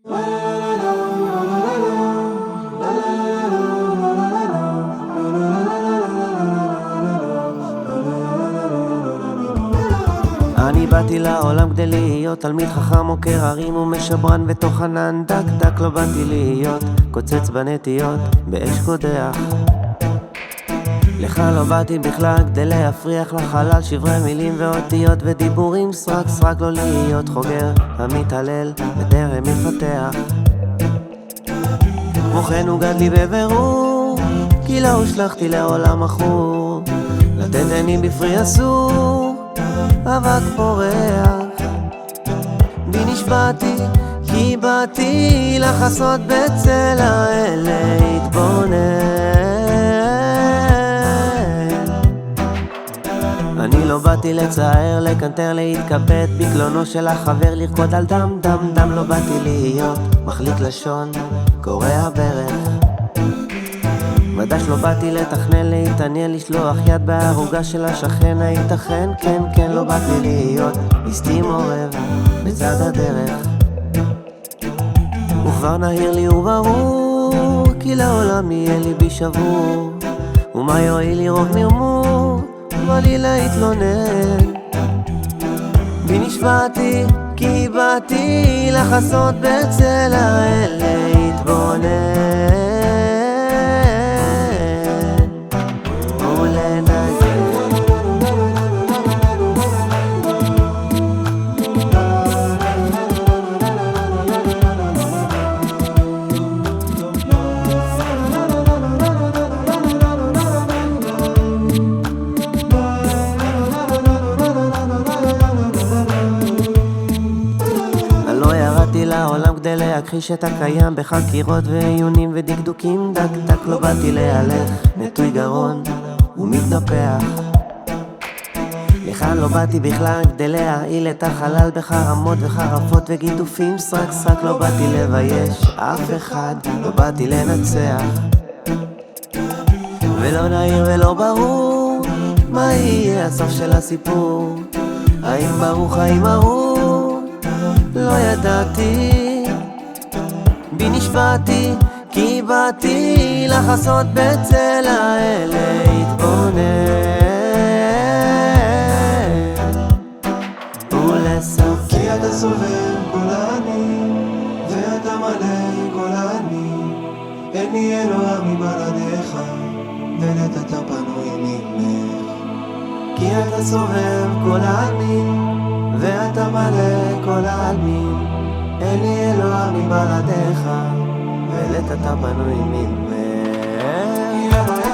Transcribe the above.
אני באתי לעולם כדי להיות תלמיד חכם עוקר הרים ומשברן ותוך ענן דק דק. לא באתי להיות קוצץ בנטיות באש קודח. לך לא באתי בכלל כדי להפריח לחלל שברי מילים ואותיות ודיבורים סרק סרק. לא להיות חוגר המתעלל בטרם מפתח. כמו כן הוגד לי בבירור כי לא הושלכתי לעולם אחור. לתת עיני בפרי אסור אבק פורח. בי נשבעתי כי באתי לחסות בצל האל להתבונן. אני לא באתי לצער, לקנטר, להתכבד בקלונו של החבר, לרקוד על דם דם דם. לא באתי להיות מחליק לשון קורע ברך. מדש לא באתי לתכנן, להתעניין, לשלוח יד בהרוגה של השכן. הייתכן? כן כן. לא באתי להיות אסתי מורב בצד הדרך. וכבר נהיר לי וברור כי לעולם יהיה לי בי שבור. ומה יועיל לי רוב מרמור בא לי להתלונן. בי נשבעתי כי באתי לחסות בצל האל להתבונן. לעולם כדי להכחיש את הקיים בחקירות ועיונים ודקדוקים דק דק. לא באתי להלך נטוי גרון ומתנפח. לכאן לא באתי בכלל כדי להעיל את החלל בחרמות וחרפות וגידופים סרק סרק. לא באתי לבייש אף אחד, לא באתי לנצח. ולא נעיר ולא ברור מה יהיה הסוף של הסיפור. האם ברוך האם ארור לא ידעתי. בי נשבעתי כי באתי לחסות בצל האל להתבונן ולספר. כי אתה סובב כל העני ואתה מלא כל העני. אין לי אלוה מבלעדיך ונתת פנוי ממך. כי אתה סובב כל העלמין ואתה מלא כל העלמין. אין לי אלוה מבלעדיך ולתת פנוי ממך.